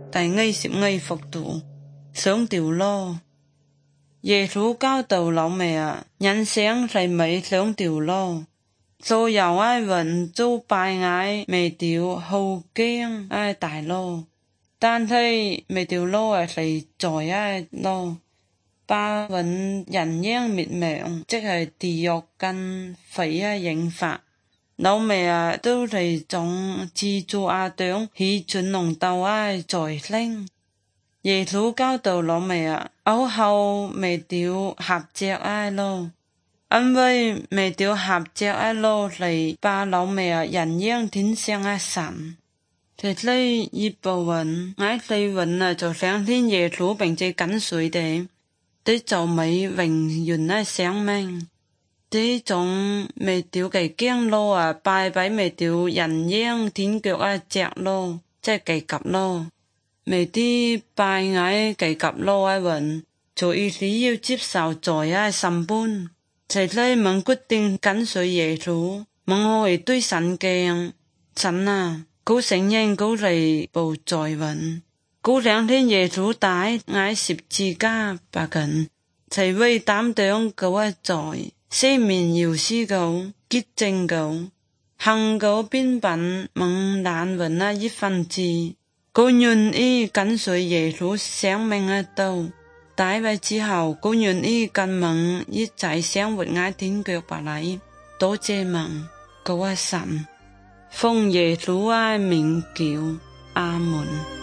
第20幅圖，上條路。耶穌教導老妹啊，人生係咪上條路？所有愛人做拜愛未條好驚愛大路，但係未條路係在愛路，把揾人煙滅命，即係地獄跟肺刑罰。老妹啊，都係種蜘蛛當起轉龍鬥愛在靈。耶穌教導老妹啊，往後未條合隻愛路，因為未條合隻愛路嚟把老妹啊人煙天上神。這裡一部分愛嚟揾啊，就相信耶穌並且跟隨的，這就沒永遠生命。這種未條嘅經路啊，拜未條人煙天國隻路，即係計及路。未啲拜愛計及路揾，就意思要接受在審判。這裡們決定跟隨耶穌，們會對神講，神啊，佢承認佢嚟報在揾，佢兩天耶穌帶愛十字架把緊，才會擔當佢罪，赦免有事佢，潔淨佢，行佢邊品蒙難揾一份子。佢願意跟隨耶穌生命道，大衛之後，佢願意跟蒙一齊生活愛天國把來，多謝蒙，佢神，奉耶穌名求，阿門。